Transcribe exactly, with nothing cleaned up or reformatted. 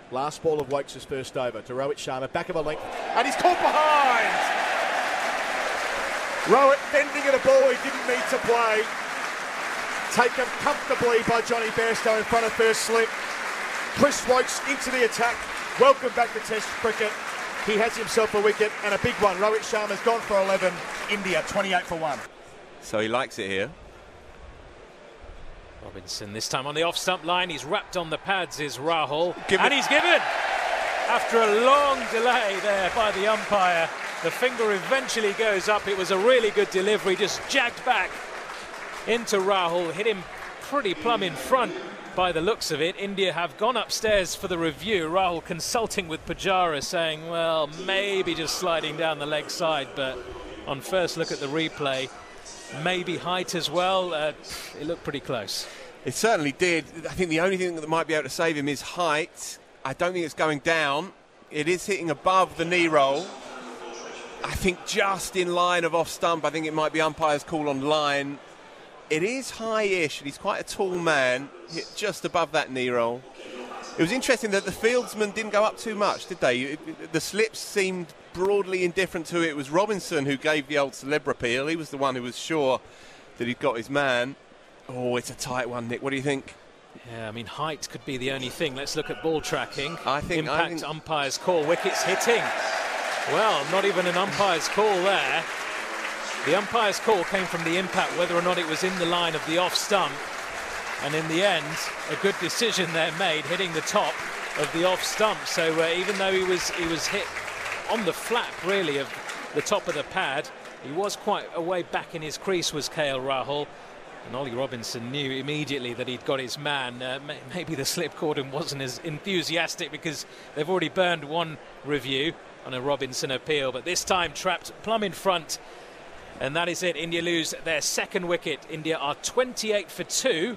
Last ball of Wokes' first over to Rohit Sharma, back of a length, and he's caught behind. Rohit bending at a ball he didn't need to play. Taken comfortably by Johnny Bairstow in front of first slip. Chris Wokes into the attack. Welcome back to Test cricket. He has himself a wicket and a big one. Rohit Sharma's gone for eleven. India twenty-eight for one. So he likes it here. Robinson this time on the off-stump line. He's wrapped on the pads, is Rahul. Give and it. he's given. After a long delay there by the umpire, the finger eventually goes up. It was a really good delivery, just jagged back into Rahul. Hit him pretty plumb in front by the looks of it. India have gone upstairs for the review. Rahul consulting with Pujara, saying, well, maybe just sliding down the leg side, but on first look at the replay, maybe height as well. Uh, it looked pretty close. It certainly did. I think the only thing that might be able to save him is height. I don't think it's going down. It is hitting above the knee roll. I think just in line of off stump. I think it might be umpire's call on line. It is high-ish, and he's quite a tall man, hit just above that knee roll. It was interesting that the fieldsmen didn't go up too much, did they? It, it, the slips seemed broadly indifferent to it. It was Robinson who gave the old celeb appeal. He was the one who was sure that he'd got his man. Oh, it's a tight one, Nick. What do you think? Yeah, I mean, height could be the only thing. Let's look at ball tracking. I think Impact I think... umpire's call. Wickets hitting. Well, not even an umpire's call there. The umpire's call came from the impact, whether or not it was in the line of the off stump. And in the end, a good decision there made, hitting the top of the off stump. So uh, even though he was he was hit on the flap, really, of the top of the pad, he was quite a way back in his crease, was K L Rahul. And Ollie Robinson knew immediately that he'd got his man. Uh, maybe the slip cordon wasn't as enthusiastic because they've already burned one review on a Robinson appeal, but this time trapped plumb in front. And that is it. India lose their second wicket. India are twenty-eight for two.